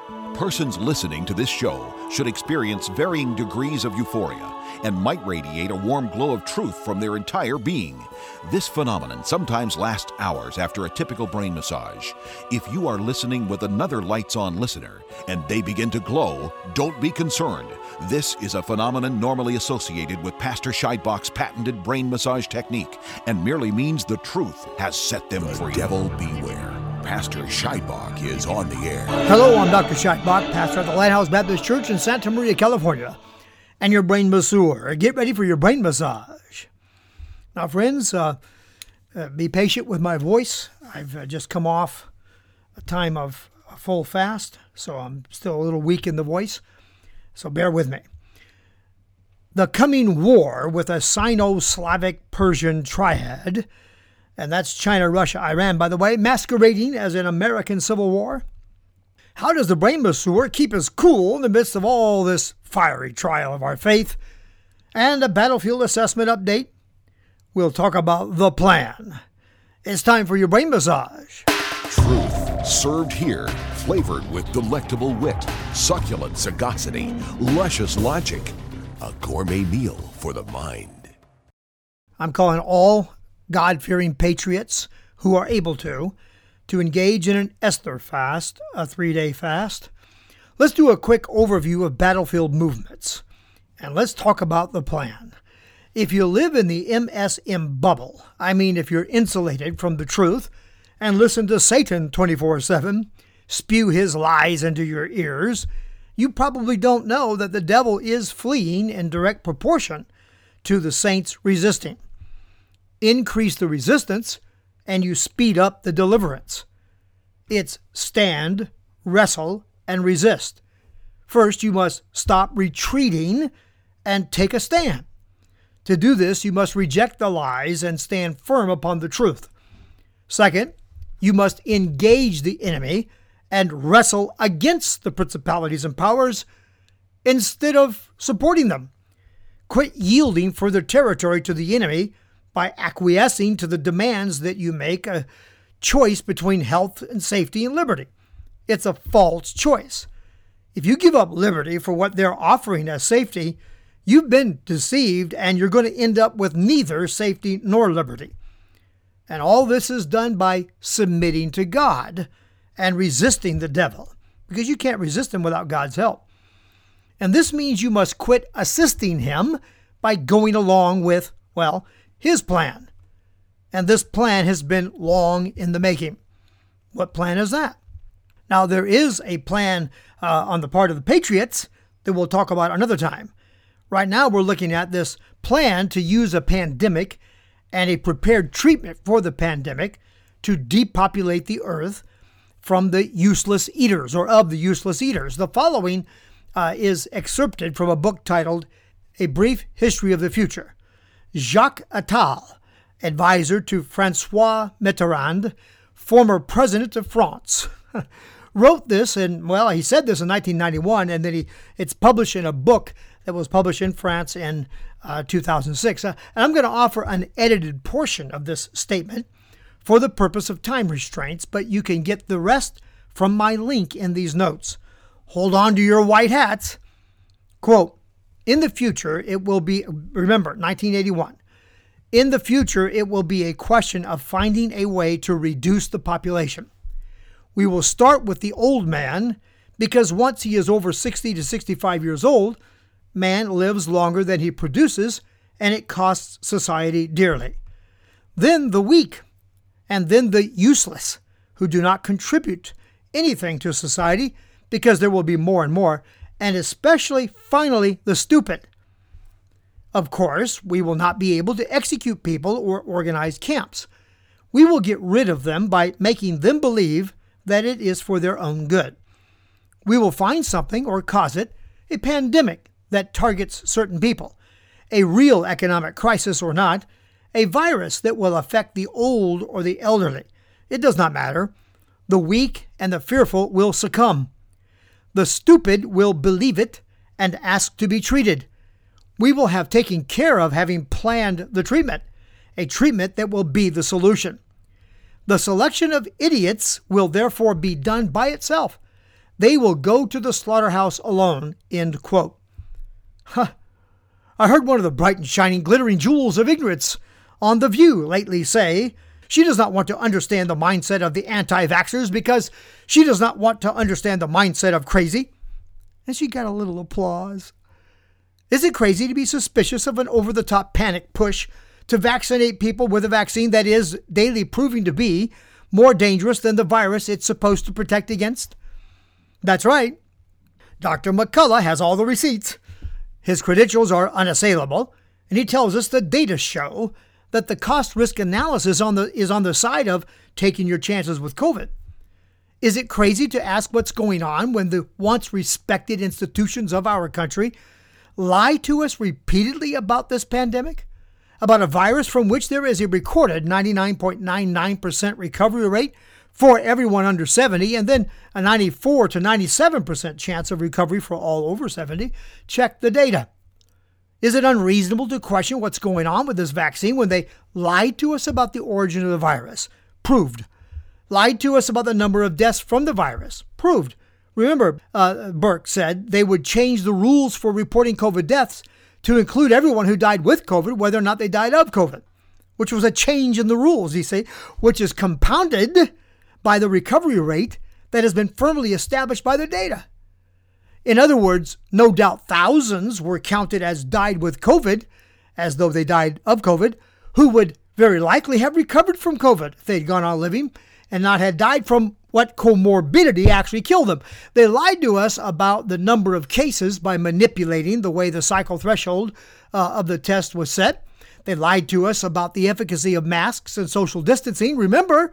Persons listening to this show should experience varying degrees of euphoria and might radiate a warm glow of truth from their entire being. This phenomenon sometimes lasts hours after a typical brain massage. If you are listening with another lights-on listener and they begin to glow, don't be concerned. This is a phenomenon normally associated with Pastor Scheidbach's patented brain massage technique and merely means the truth has set them free. Devil beware. Pastor Scheidbach is on the air. Hello, I'm Dr. Scheidbach, pastor at the Lighthouse Baptist Church in Santa Maria, California, and your brain masseur. Get ready for your brain massage. Now, friends, be patient with my voice. I've just come off a time of a full fast, so I'm still a little weak in the voice, so bear with me. The coming war with a Sino-Slavic-Persian triad, and that's China, Russia, Iran, by the way, masquerading as an American Civil War. How does the brain masseur keep us cool in the midst of all this fiery trial of our faith? And a battlefield assessment update. We'll talk about the plan. It's time for your brain massage. Truth served here, flavored with delectable wit, succulent sagacity, luscious logic. A gourmet meal for the mind. I'm calling all God-fearing patriots who are able to engage in an Esther fast, a 3-day fast. Let's do a quick overview of battlefield movements, and let's talk about the plan. If you live in the MSM bubble, I mean if you're insulated from the truth and listen to Satan 24/7, spew his lies into your ears, you probably don't know that the devil is fleeing in direct proportion to the saints resisting. Increase the resistance, and you speed up the deliverance. It's stand, wrestle, and resist. First, you must stop retreating and take a stand. To do this, you must reject the lies and stand firm upon the truth. Second, you must engage the enemy and wrestle against the principalities and powers instead of supporting them. Quit yielding further territory to the enemy by acquiescing to the demands that you make a choice between health and safety and liberty. It's a false choice. If you give up liberty for what they're offering as safety, you've been deceived and you're going to end up with neither safety nor liberty. And all this is done by submitting to God and resisting the devil, because you can't resist him without God's help. And this means you must quit assisting him by going along with, his plan. And this plan has been long in the making. What plan is that? Now, there is a plan on the part of the patriots that we'll talk about another time. Right now, we're looking at this plan to use a pandemic and a prepared treatment for the pandemic to depopulate the earth from the useless eaters, or of the useless eaters. The following is excerpted from a book titled A Brief History of the Future. Jacques Attal, advisor to François Mitterrand, former president of France, wrote this, and he said this in 1991, and then it's published in a book that was published in France in 2006. And I'm going to offer an edited portion of this statement for the purpose of time restraints, but you can get the rest from my link in these notes. Hold on to your white hats. Quote, in the future, it will be, remember, 1981, in the future, it will be a question of finding a way to reduce the population. We will start with the old man, because once he is over 60 to 65 years old, man lives longer than he produces, and it costs society dearly. Then the weak, and then the useless, who do not contribute anything to society, because there will be more and more, and especially, finally, the stupid. Of course, we will not be able to execute people or organize camps. We will get rid of them by making them believe that it is for their own good. We will find something, or cause it, a pandemic that targets certain people, a real economic crisis or not, a virus that will affect the old or the elderly. It does not matter. The weak and the fearful will succumb. The stupid will believe it and ask to be treated. We will have taken care of having planned the treatment, a treatment that will be the solution. The selection of idiots will therefore be done by itself. they will go to the slaughterhouse alone, end quote. Huh. I heard one of the bright and shining glittering jewels of ignorance on The View lately say she does not want to understand the mindset of the anti-vaxxers because she does not want to understand the mindset of crazy. And she got a little applause. Is it crazy to be suspicious of an over-the-top panic push to vaccinate people with a vaccine that is daily proving to be more dangerous than the virus it's supposed to protect against? That's right. Dr. McCullough has all the receipts. His credentials are unassailable, and he tells us the data show that the cost-risk analysis is on the side of taking your chances with COVID. Is it crazy to ask what's going on when the once respected institutions of our country lie to us repeatedly about this pandemic? About a virus from which there is a recorded 99.99% recovery rate for everyone under 70, and then a 94 to 97% chance of recovery for all over 70. Check the data. Is it unreasonable to question what's going on with this vaccine when they lied to us about the origin of the virus? Proved. Lied to us about the number of deaths from the virus? Proved. Remember, Burke said they would change the rules for reporting COVID deaths to include everyone who died with COVID, whether or not they died of COVID, which was a change in the rules, you see, which is compounded by the recovery rate that has been firmly established by the data. In other words, no doubt thousands were counted as died with COVID, as though they died of COVID, who would very likely have recovered from COVID if they'd gone on living and not had died from what comorbidity actually killed them. They lied to us about the number of cases by manipulating the way the cycle threshold of the test was set. They lied to us about the efficacy of masks and social distancing. Remember,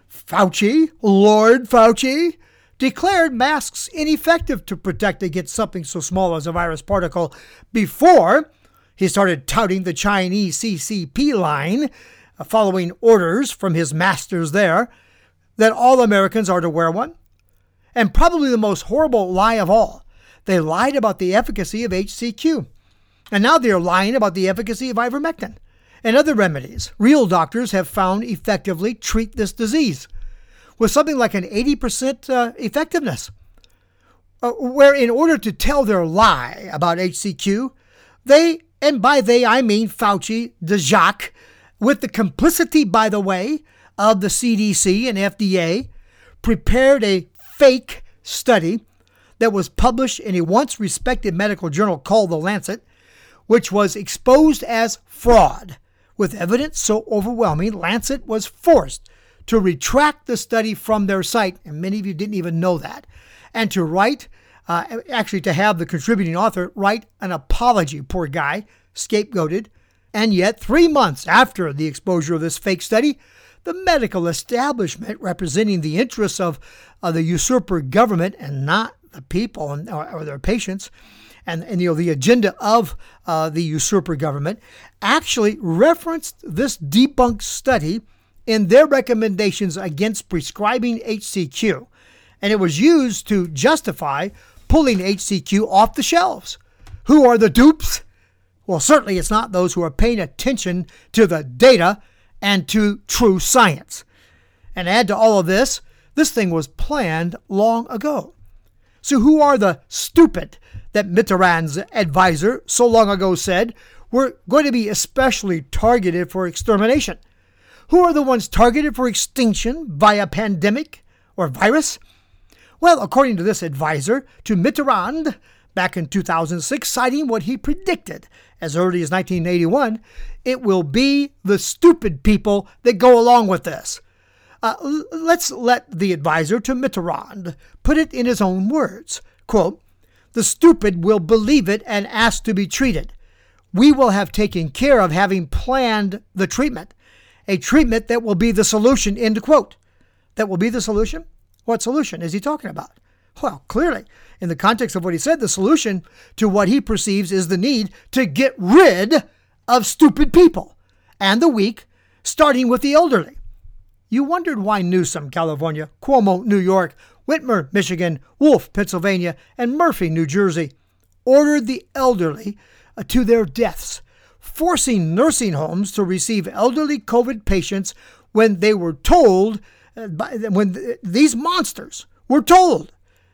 Lord Fauci, declared masks ineffective to protect against something so small as a virus particle before he started touting the Chinese CCP line, following orders from his masters there, that all Americans are to wear one. And probably the most horrible lie of all, they lied about the efficacy of HCQ. And now they're lying about the efficacy of ivermectin and other remedies real doctors have found effectively treat this disease with something like an 80% effectiveness. Where in order to tell their lie about HCQ, they, and by they I mean Fauci, DeJacque, with the complicity, by the way, of the CDC and FDA, prepared a fake study that was published in a once respected medical journal called The Lancet, which was exposed as fraud. With evidence so overwhelming, Lancet was forced to retract the study from their site, and many of you didn't even know that, and to write, to have the contributing author write an apology, poor guy, scapegoated. And yet, 3 months after the exposure of this fake study, the medical establishment representing the interests of the usurper government and not the people or their patients, and the agenda of the usurper government, actually referenced this debunked study in their recommendations against prescribing HCQ. And it was used to justify pulling HCQ off the shelves. Who are the dupes? Well, certainly it's not those who are paying attention to the data and to true science. And add to all of this, this thing was planned long ago. So who are the stupid that Mitterrand's advisor so long ago said were going to be especially targeted for extermination? Who are the ones targeted for extinction via pandemic or virus? Well, according to this advisor to Mitterrand back in 2006, citing what he predicted as early as 1981, it will be the stupid people that go along with this. Let's let the advisor to Mitterrand put it in his own words. Quote, "The stupid will believe it and ask to be treated. We will have taken care of having planned the treatment, a treatment that will be the solution," end quote. That will be the solution? What solution is he talking about? Well, clearly, in the context of what he said, the solution to what he perceives is the need to get rid of stupid people and the weak, starting with the elderly. You wondered why Newsom, California, Cuomo, New York, Whitmer, Michigan, Wolf, Pennsylvania, and Murphy, New Jersey, ordered the elderly to their deaths, forcing nursing homes to receive elderly COVID patients when they were told, when these monsters were told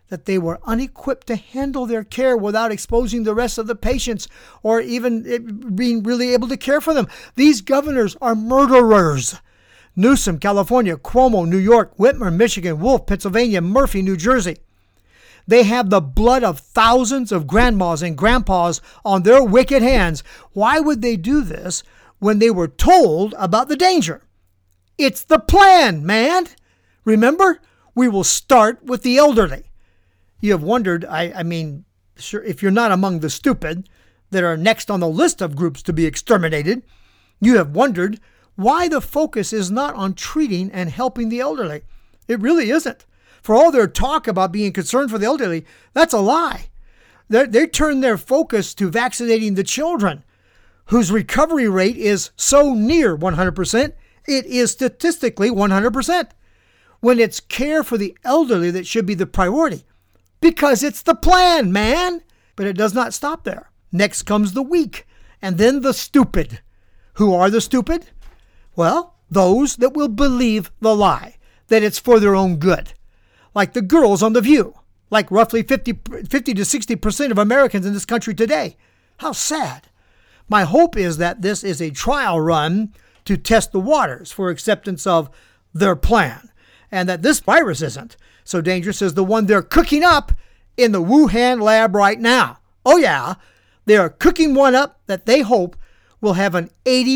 that they were unequipped to handle their care without exposing the rest of the patients or even being really able to care for them. These governors are murderers. Newsom, California; Cuomo, New York; Whitmer, Michigan; Wolf, Pennsylvania; Murphy, New Jersey. They have the blood of thousands of grandmas and grandpas on their wicked hands. Why would they do this when they were told about the danger? It's the plan, man. Remember, we will start with the elderly. You have wondered, I mean, sure, if you're not among the stupid that are next on the list of groups to be exterminated, you have wondered why the focus is not on treating and helping the elderly. It really isn't. For all their talk about being concerned for the elderly, that's a lie. They turn their focus to vaccinating the children, whose recovery rate is so near 100%, it is statistically 100%. When it's care for the elderly that should be the priority. Because it's the plan, man. But it does not stop there. Next comes the weak, and then the stupid. Who are the stupid? Well, those that will believe the lie, that it's for their own good. Like the girls on The View, like roughly 50 to 60% of Americans in this country today. How sad. My hope is that this is a trial run to test the waters for acceptance of their plan, and that this virus isn't so dangerous as the one they're cooking up in the Wuhan lab right now. Oh yeah, they are cooking one up that they hope will have an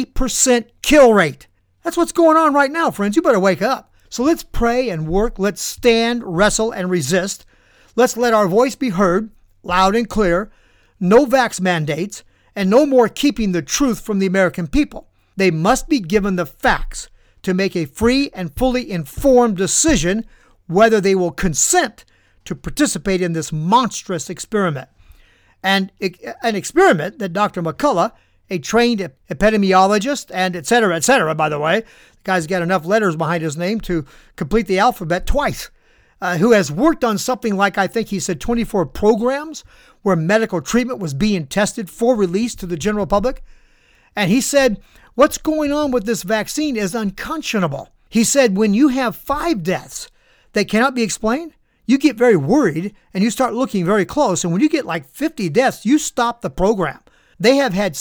80% kill rate. That's what's going on right now, friends. You better wake up. So let's pray and work. Let's stand, wrestle, and resist. Let's let our voice be heard, loud and clear. No vax mandates, and no more keeping the truth from the American people. They must be given the facts to make a free and fully informed decision whether they will consent to participate in this monstrous experiment. And an experiment that Dr. McCullough, a trained epidemiologist, and et cetera, by the way, the guy's got enough letters behind his name to complete the alphabet twice, who has worked on something like, I think he said 24 programs where medical treatment was being tested for release to the general public. And he said, what's going on with this vaccine is unconscionable. He said, when you have 5 deaths that cannot be explained, you get very worried and you start looking very close. And when you get like 50 deaths, you stop the program. They have had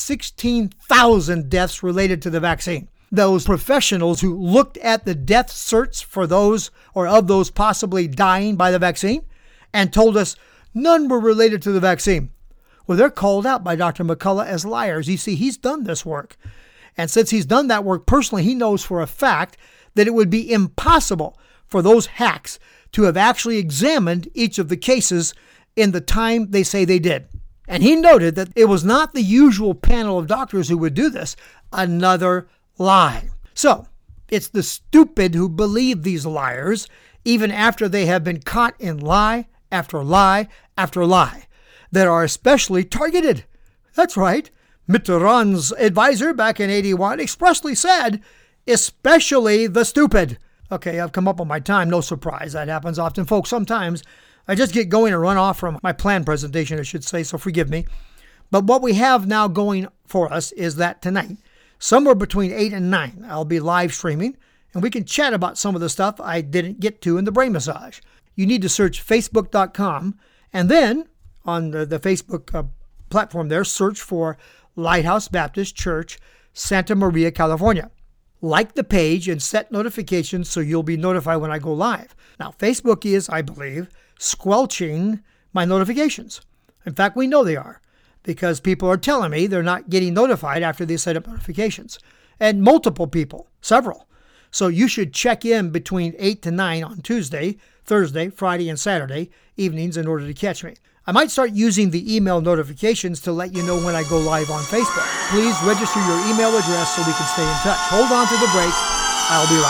16,000 deaths related to the vaccine. Those professionals who looked at the death certs for those or of those possibly dying by the vaccine and told us none were related to the vaccine. Well, they're called out by Dr. McCullough as liars. You see, he's done this work. And since he's done that work personally, he knows for a fact that it would be impossible for those hacks to have actually examined each of the cases in the time they say they did. And he noted that it was not the usual panel of doctors who would do this. Another lie. So, it's the stupid who believe these liars, even after they have been caught in lie after lie after lie, that are especially targeted. That's right. Mitterrand's advisor back in 81 expressly said, especially the stupid. Okay, I've come up on my time. No surprise. That happens often. Folks, sometimes I just get going and run off from my planned presentation, I should say, so forgive me. But what we have now going for us is that tonight, somewhere between 8 and 9, I'll be live streaming, and we can chat about some of the stuff I didn't get to in the brain massage. You need to search facebook.com, and then on the Facebook platform there, search for Lighthouse Baptist Church, Santa Maria, California. Like the page and set notifications so you'll be notified when I go live. Now, Facebook is, I believe, squelching my notifications. In fact, we know they are, because people are telling me they're not getting notified after they set up notifications. And multiple people, several. So you should check in between 8 to 9 on Tuesday, Thursday, Friday, and Saturday evenings in order to catch me. I might start using the email notifications to let you know when I go live on Facebook. Please register your email address so we can stay in touch. Hold on to the break. I'll be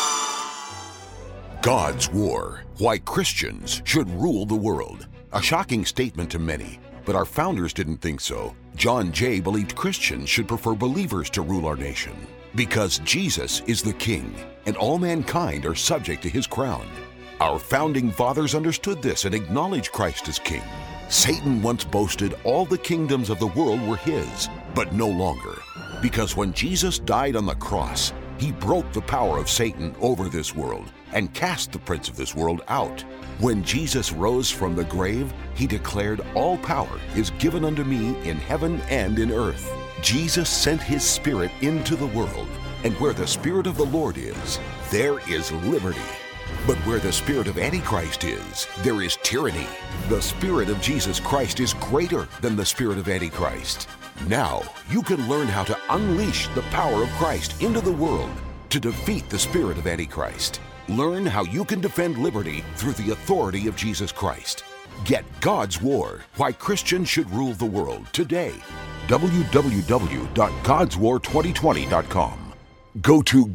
right back. God's War. Why Christians Should Rule the World. A shocking statement to many, but our founders didn't think so. John Jay believed Christians should prefer believers to rule our nation because Jesus is the King and all mankind are subject to his crown. Our founding fathers understood this and acknowledged Christ as King. Satan once boasted all the kingdoms of the world were his, but no longer. Because when Jesus died on the cross, he broke the power of Satan over this world and cast the prince of this world out. When Jesus rose from the grave, he declared, "All power is given unto me in heaven and in earth." Jesus sent his Spirit into the world, and where the Spirit of the Lord is, there is liberty. But where the spirit of Antichrist is, there is tyranny. The Spirit of Jesus Christ is greater than the spirit of Antichrist. Now, you can learn how to unleash the power of Christ into the world to defeat the spirit of Antichrist. Learn how you can defend liberty through the authority of Jesus Christ. Get God's War, Why Christians Should Rule the World today. www.godswar2020.com. Go to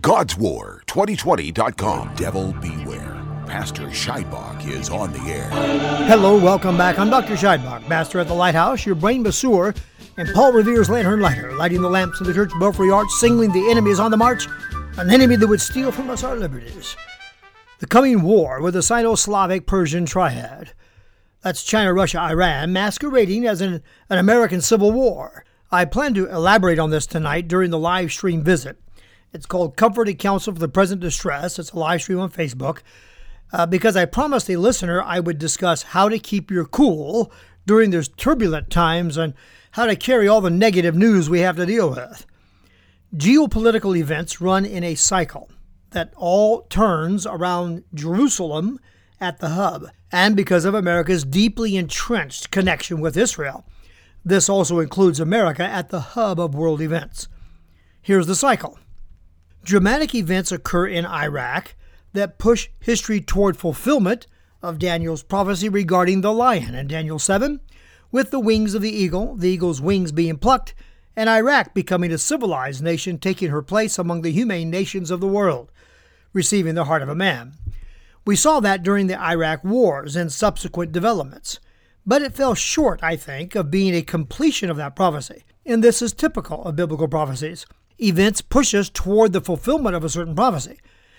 godswar2020.com. Devil beware. Pastor Scheidbach is on the air. Hello, welcome back. I'm Dr. Scheidbach, pastor at the Lighthouse, your brain masseur, and Paul Revere's lantern lighter, lighting the lamps of the church belfry arch, signaling the enemy is on the march, an enemy that would steal from us our liberties. The coming war with the Sino-Slavic Persian triad. That's China, Russia, Iran, masquerading as an American civil war. I plan to elaborate on this tonight during the live stream visit. It's called Comfort and Counsel for the Present Distress. It's a live stream on Facebook because I promised a listener I would discuss how to keep your cool during these turbulent times and how to carry all the negative news we have to deal with. Geopolitical events run in a cycle that all turns around Jerusalem at the hub, and because of America's deeply entrenched connection with Israel. This also includes America at the hub of world events. Here's the cycle. Dramatic events occur in Iraq that push history toward fulfillment of Daniel's prophecy regarding the lion in Daniel 7, with the wings of the eagle's wings being plucked, and Iraq becoming a civilized nation, taking her place among the humane nations of the world, receiving the heart of a man. We saw that during the Iraq wars and subsequent developments, but it fell short, I think, of being a completion of that prophecy, and this is typical of biblical prophecies. Events push us toward the fulfillment of a certain prophecy,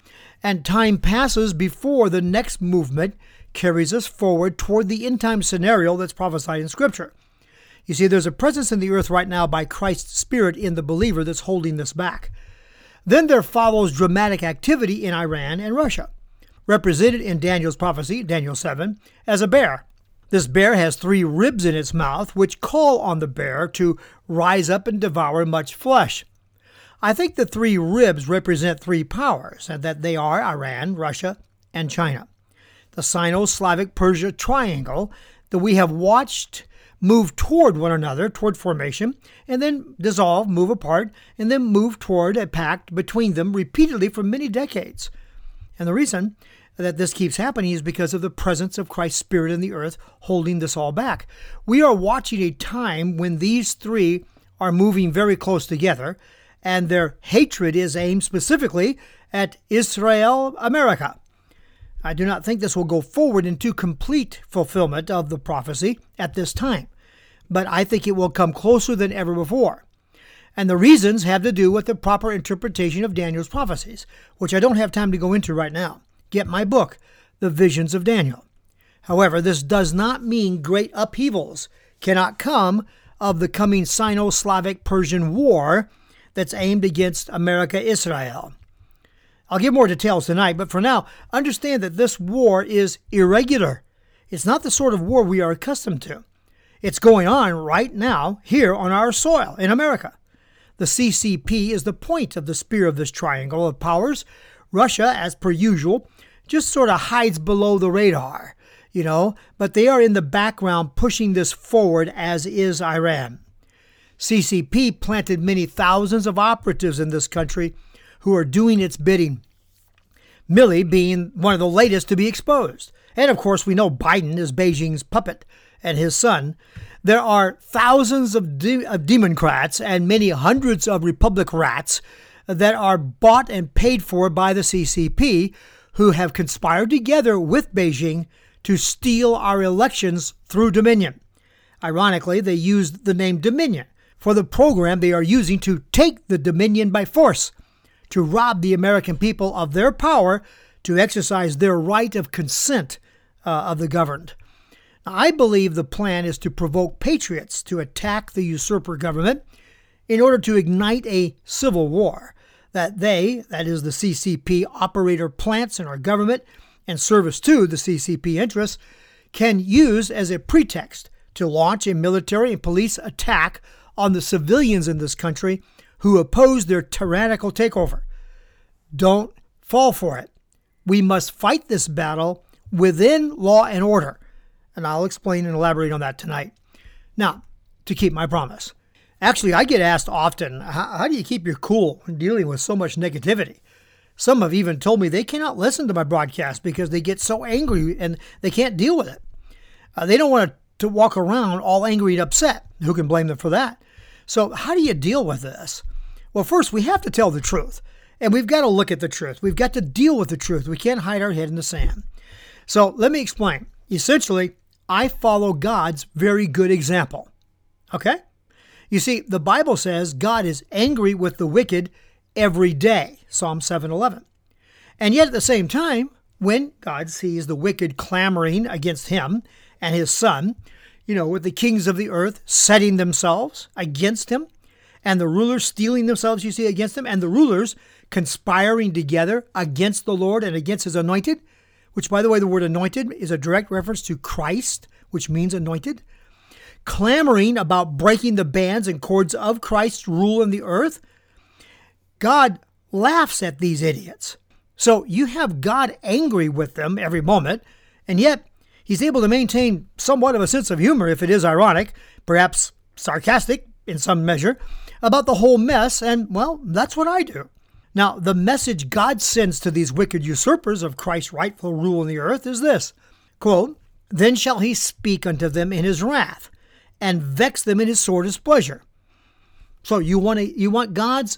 and time passes before the next movement carries us forward toward the end-time scenario that's prophesied in Scripture. You see, there's a presence in the earth right now by Christ's Spirit in the believer that's holding this back. Then there follows dramatic activity in Iran and Russia, represented in Daniel's prophecy, Daniel 7, as a bear. This bear has 3 ribs in its mouth, which call on the bear to rise up and devour much flesh. I think the 3 ribs represent 3 powers, and that they are Iran, Russia, and China. The Sino-Slavic Persia triangle that we have watched move toward one another, toward formation, and then dissolve, move apart, and then move toward a pact between them repeatedly for many decades. And the reason that this keeps happening is because of the presence of Christ's Spirit in the earth holding this all back. We are watching a time when these 3 are moving very close together, and their hatred is aimed specifically at Israel, America. I do not think this will go forward into complete fulfillment of the prophecy at this time, but I think it will come closer than ever before. And the reasons have to do with the proper interpretation of Daniel's prophecies, which I don't have time to go into right now. Get my book, The Visions of Daniel. However, this does not mean great upheavals cannot come of the coming Sino-Slavic Persian War that's aimed against America-Israel. I'll give more details tonight, but for now, understand that this war is irregular. It's not the sort of war we are accustomed to. It's going on right now here on our soil in America. The CCP is the point of the spear of this triangle of powers. Russia, as per usual, just sort of hides below the radar, but they are in the background pushing this forward, as is Iran. CCP planted many thousands of operatives in this country who are doing its bidding, Milley being one of the latest to be exposed. And of course, we know Biden is Beijing's puppet and his son. There are thousands of Democrats and many hundreds of Republic rats that are bought and paid for by the CCP, who have conspired together with Beijing to steal our elections through Dominion. Ironically, they used the name Dominion for the program they are using to take the Dominion by force, to rob the American people of their power to exercise their right of consent of the governed. Now, I believe the plan is to provoke patriots to attack the usurper government in order to ignite a civil war. that they, that is the CCP operator plants in our government and service to the CCP interests, can use as a pretext to launch a military and police attack on the civilians in this country who oppose their tyrannical takeover. Don't fall for it. We must fight this battle within law and order, and I'll explain and elaborate on that tonight. Now, to keep my promise. Actually, I get asked often, how do you keep your cool when dealing with so much negativity? Some have even told me they cannot listen to my broadcast because they get so angry and they can't deal with it. They don't want to walk around all angry and upset. Who can blame them for that? So how do you deal with this? Well, first, we have to tell the truth. And we've got to look at the truth. We've got to deal with the truth. We can't hide our head in the sand. So let me explain. Essentially, I follow God's very good example. Okay? You see, the Bible says God is angry with the wicked every day. Psalm 7:11. And yet at the same time, when God sees the wicked clamoring against him and his son, with the kings of the earth setting themselves against him, and the rulers steeling themselves, against him, and the rulers conspiring together against the Lord and against his anointed, which, by the way, the word anointed is a direct reference to Christ, which means anointed, clamoring about breaking the bands and cords of Christ's rule in the earth. God laughs at these idiots. So you have God angry with them every moment, and yet he's able to maintain somewhat of a sense of humor, if it is ironic, perhaps sarcastic in some measure, about the whole mess, and, well, that's what I do. Now, the message God sends to these wicked usurpers of Christ's rightful rule in the earth is this, quote, "Then shall he speak unto them in his wrath, and vex them in his sore displeasure." So you want God's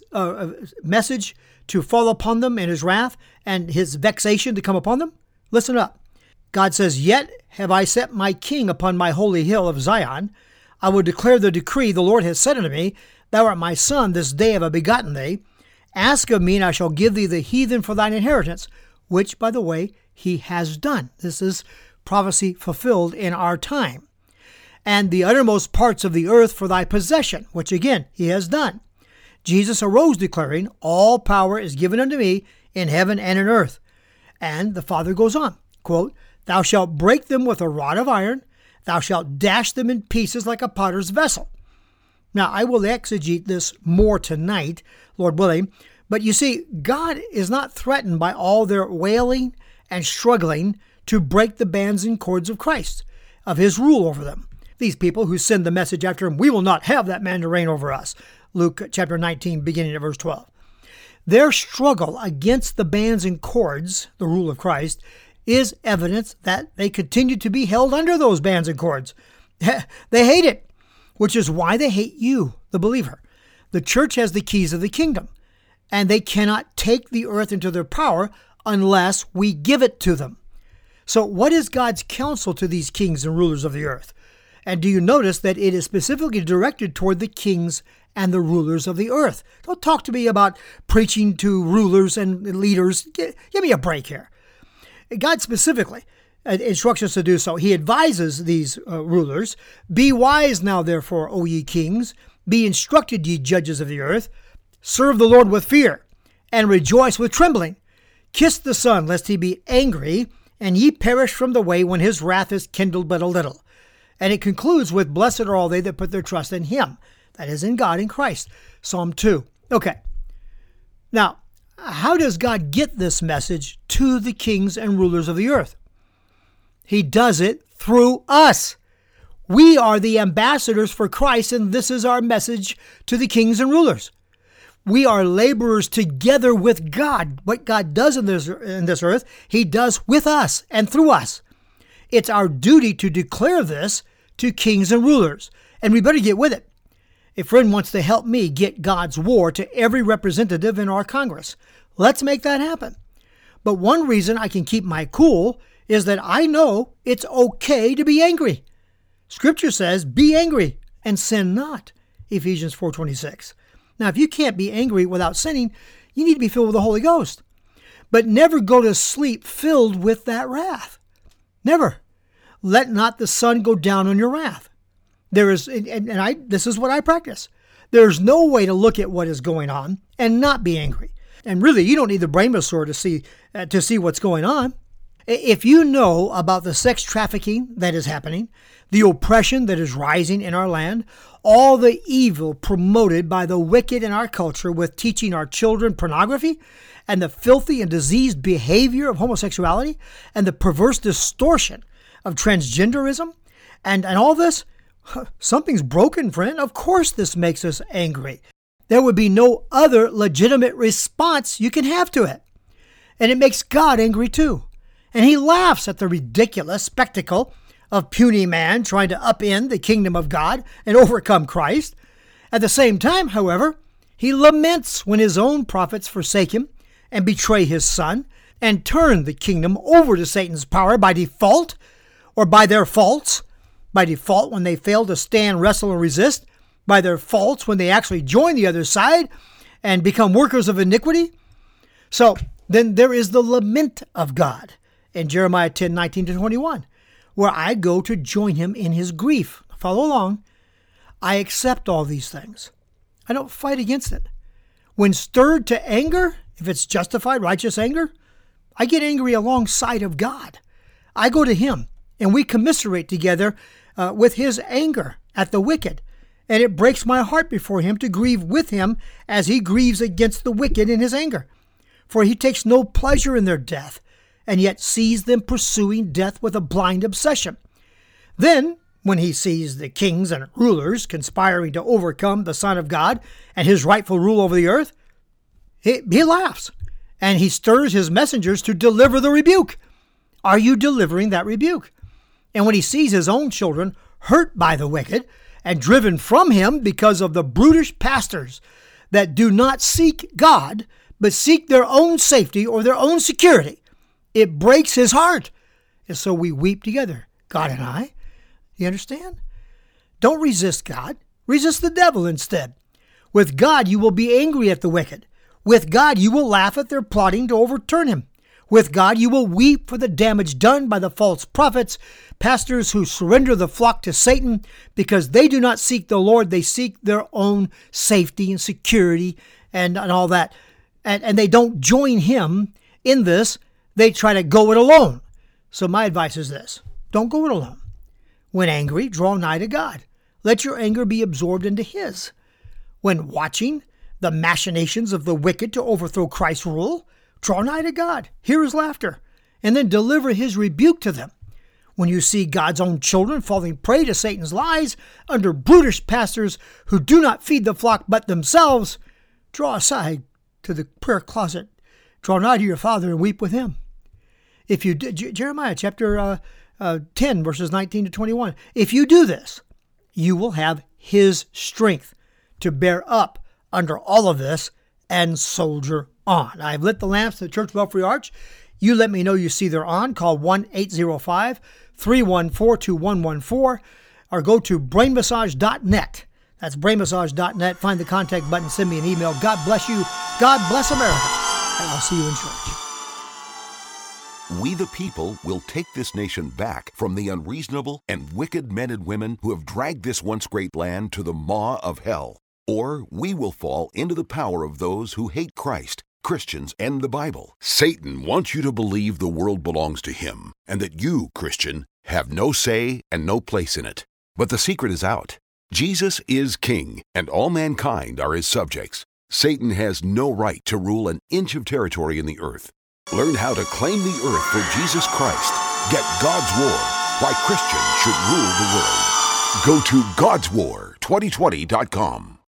message to fall upon them in his wrath and his vexation to come upon them? Listen up. God says, "Yet have I set my king upon my holy hill of Zion. I will declare the decree the Lord has said unto me, Thou art my son, this day have I begotten thee. Ask of me, and I shall give thee the heathen for thine inheritance," which, by the way, he has done. This is prophecy fulfilled in our time. "And the uttermost parts of the earth for thy possession," which again he has done. Jesus arose declaring, "All power is given unto me in heaven and in earth." And the Father goes on, quote, "Thou shalt break them with a rod of iron. Thou shalt dash them in pieces like a potter's vessel." Now, I will exegete this more tonight, Lord willing, but you see, God is not threatened by all their wailing and struggling to break the bands and cords of Christ, of his rule over them. These people who send the message after him, "We will not have that man to reign over us." Luke chapter 19, beginning at verse 12. Their struggle against the bands and cords, the rule of Christ, is evidence that they continue to be held under those bands and cords. They hate it, which is why they hate you, the believer. The church has the keys of the kingdom, and they cannot take the earth into their power unless we give it to them. So what is God's counsel to these kings and rulers of the earth? And do you notice that it is specifically directed toward the kings and the rulers of the earth? Don't talk to me about preaching to rulers and leaders. Give me a break here. God specifically instructs us to do so. He advises these rulers, "Be wise now, therefore, O ye kings. Be instructed, ye judges of the earth. Serve the Lord with fear, and rejoice with trembling. Kiss the Son, lest he be angry, and ye perish from the way when his wrath is kindled but a little." And it concludes with, "Blessed are all they that put their trust in him," that is, in God, in Christ. Psalm 2. Okay. Now, how does God get this message to the kings and rulers of the earth? He does it through us. We are the ambassadors for Christ, and this is our message to the kings and rulers. We are laborers together with God. What God does in this earth, he does with us and through us. It's our duty to declare this to kings and rulers, and we better get with it. A friend wants to help me get God's war to every representative in our Congress. Let's make that happen. But one reason I can keep my cool is that I know it's okay to be angry. Scripture says, "Be angry and sin not," Ephesians 4:26. Now, if you can't be angry without sinning, you need to be filled with the Holy Ghost. But never go to sleep filled with that wrath. Never. Let not the sun go down on your wrath. This is what I practice. There's no way to look at what is going on and not be angry. And really, you don't need the Braimosaur to see what's going on. If you know about the sex trafficking that is happening, the oppression that is rising in our land, all the evil promoted by the wicked in our culture with teaching our children pornography, and the filthy and diseased behavior of homosexuality, and the perverse distortion of transgenderism, and all this, something's broken, friend. Of course this makes us angry. There would be no other legitimate response you can have to it. And it makes God angry too. And he laughs at the ridiculous spectacle of puny man trying to upend the kingdom of God and overcome Christ. At the same time, however, he laments when his own prophets forsake him and betray his son and turn the kingdom over to Satan's power by default or by their faults. By default when they fail to stand, wrestle, and resist. By their faults when they actually join the other side and become workers of iniquity. So then there is the lament of God in Jeremiah 10:19-21, where I go to join him in his grief. Follow along. I accept all these things. I don't fight against it. When stirred to anger, if it's justified, righteous anger, I get angry alongside of God. I go to him and we commiserate together with his anger at the wicked. And it breaks my heart before him to grieve with him as he grieves against the wicked in his anger. For he takes no pleasure in their death, and yet sees them pursuing death with a blind obsession. Then, when he sees the kings and rulers conspiring to overcome the Son of God and his rightful rule over the earth, he laughs, and he stirs his messengers to deliver the rebuke. Are you delivering that rebuke? And when he sees his own children hurt by the wicked and driven from him because of the brutish pastors that do not seek God, but seek their own safety or their own security, it breaks his heart. And so we weep together, God and I. You understand? Don't resist God. Resist the devil instead. With God, you will be angry at the wicked. With God, you will laugh at their plotting to overturn him. With God, you will weep for the damage done by the false prophets, pastors who surrender the flock to Satan because they do not seek the Lord. They seek their own safety and security and all that. And they don't join him in this. They try to go it alone. So my advice is this. Don't go it alone. When angry, draw nigh to God. Let your anger be absorbed into his. When watching the machinations of the wicked to overthrow Christ's rule, draw nigh to God. Hear his laughter. And then deliver his rebuke to them. When you see God's own children falling prey to Satan's lies under brutish pastors who do not feed the flock but themselves, draw aside to the prayer closet. Draw nigh to your Father and weep with him. If you do, Jeremiah chapter 10, verses 19-21. If you do this, you will have his strength to bear up under all of this and soldier on. I've lit the lamps at the Church Belfry Arch. You let me know you see they're on. Call 1-805-314-2114 or go to brainmassage.net. That's brainmassage.net. Find the contact button. Send me an email. God bless you. God bless America. And I'll see you in church. We the people will take this nation back from the unreasonable and wicked men and women who have dragged this once great land to the maw of hell. Or we will fall into the power of those who hate Christ, Christians, and the Bible. Satan wants you to believe the world belongs to him and that you, Christian, have no say and no place in it. But the secret is out. Jesus is king, and all mankind are his subjects. Satan has no right to rule an inch of territory in the earth. Learn how to claim the earth for Jesus Christ. Get God's War, why Christians should rule the world. Go to God'sWar2020.com.